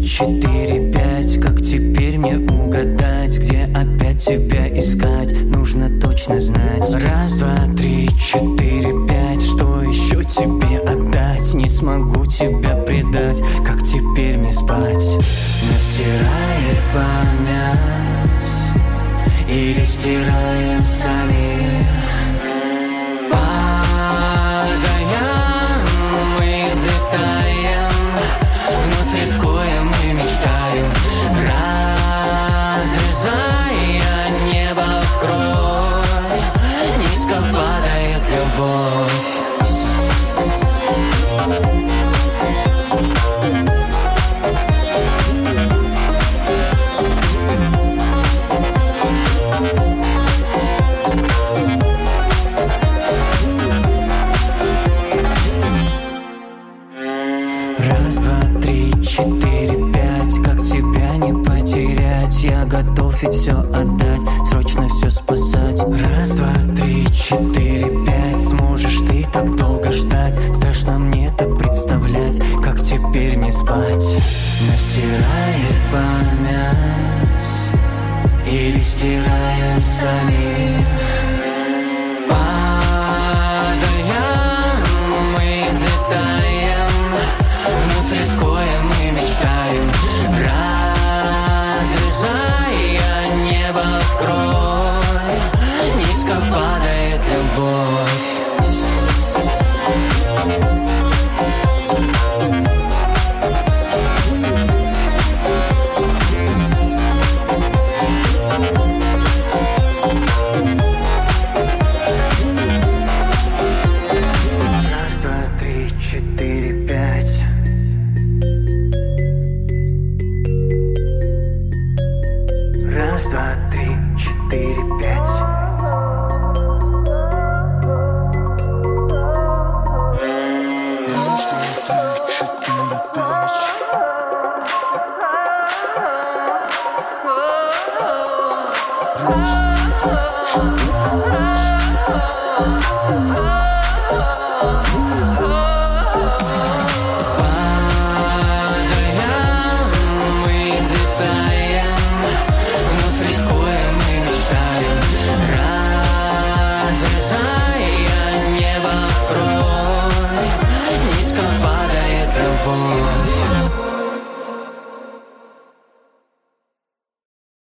четыре, пять. Как теперь мне угадать, где опять тебя искать? Нужно точно знать. Раз, два, три, четыре, пять. Что еще тебе отдать? Не смогу тебя предать. Как теперь мне спать? Нас стирает память или стираем сами? Падаем, мы взлетаем, вновь рискуем и мечтаем, разрезая небо вкровь, низко падает любовь. Раз, два, три, четыре, пять. Как тебя не потерять? Я готов ведь все отдать, срочно все спасать. Раз, два, три, четыре, пять. Сможешь ты так долго ждать? Страшно мне так представлять, как теперь не спать. Нас стирает память или стираем сами? Падаем, мы взлетаем, вновь рискуем и мечтаем, разрезая небо вкровь, низко падает любовь. Раз, два, три, четыре, пять. Раз, два, три, четыре, пять. Раз, два, три, четыре, пять. Раз, два, три, четыре, пять.